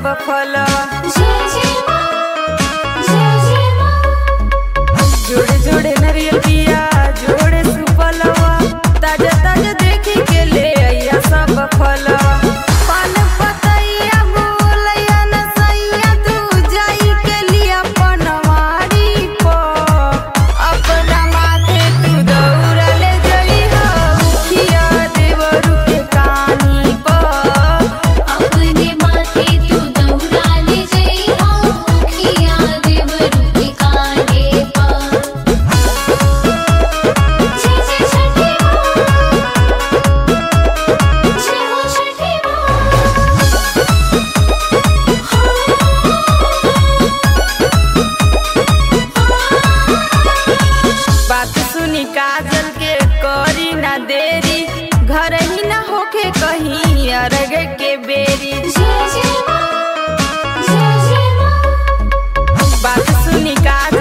सब फलवा जोड़े जोड़े नरियल पिया जोड़े सुफलवा ताजा ताजा देखी के ले आइया सब फलवा पान पतैया बोलैया न सैया तू जाई के लिया पनवाड़ी पर अपना माथे तू दौड़ा ले जई हो मुखिया देवरू के कानी पर अपने माथे तू दौड़ा ले जई हो मुखिया देवरू के काने पर। बात सुनी काजल के करी ना देरी घर ही ना होके कहीं अरग के बेरी बात सुनी काजल